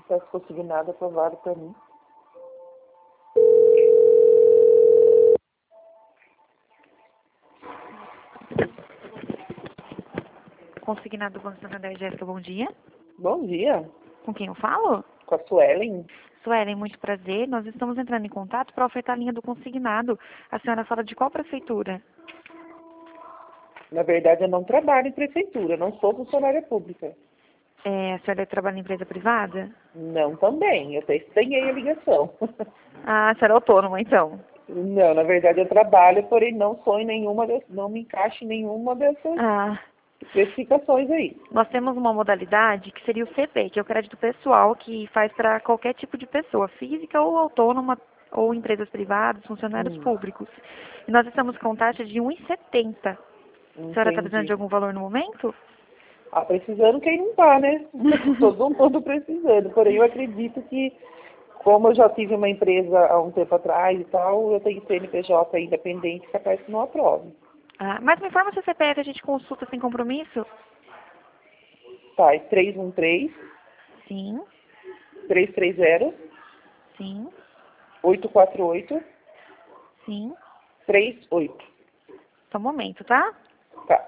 Processo consignado aprovado para mim. Consignado do Banco Santander, Jéssica, bom dia. Bom dia, Com quem eu falo? com a Suelen. Suelen, muito prazer. Nós estamos entrando em contato para ofertar a linha do consignado. A senhora fala de qual prefeitura? Na verdade, eu não trabalho em prefeitura, não sou funcionária pública. A senhora trabalha em empresa privada? Não também, eu até estranhei a ligação. Ah, a senhora é autônoma, então. Não, na verdade eu trabalho, porém não sou em nenhuma não me encaixo em nenhuma dessas Ah, especificações aí. nós temos uma modalidade que seria o CP, que é o crédito pessoal, que faz para qualquer tipo de pessoa, física ou autônoma, ou empresas privadas, funcionários públicos. E nós estamos com taxa de 1,70. A senhora está precisando de Entendi. algum valor no momento? Ah, precisando quem não tá, né? Todo mundo precisando. Porém, eu acredito que, como eu já tive uma empresa há um tempo atrás e tal, eu tenho CNPJ independente, capaz que não aprove. Ah, mas me informa se o CPF a gente consulta sem compromisso? Tá, é 313 Sim, 330 sim, 848 sim. 38. Só um momento, tá? Tá.